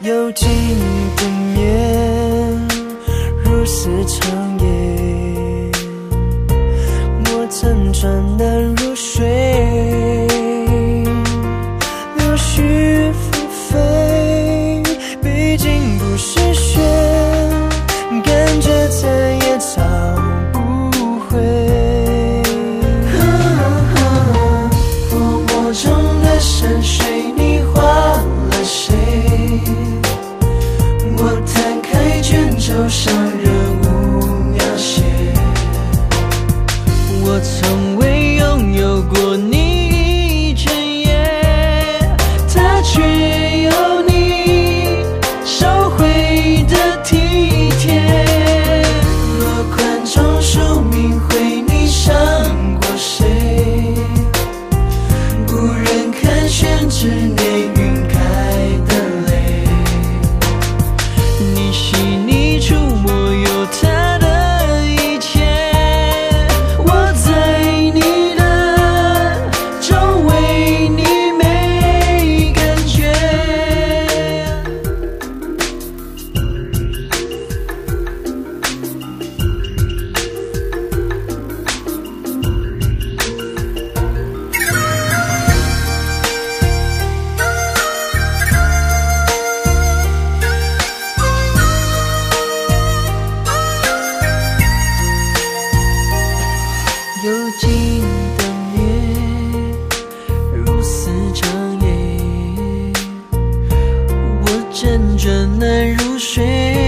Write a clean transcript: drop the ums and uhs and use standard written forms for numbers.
幽静的眠，如丝长夜，我曾转难入睡，柳絮纷飞，毕竟不是雪，感觉再也找不回。泡沫中的山水，你画了谁？我摊开卷轴上人物描写，我从未拥有过你一整夜，它却有你收回的体贴。落款中署名回你上过谁？不忍看宣纸内晕开的泪，你细腻触摸有他的一切，我在你的周围，你没感觉。幽静的夜，如丝长夜，我辗转难入睡。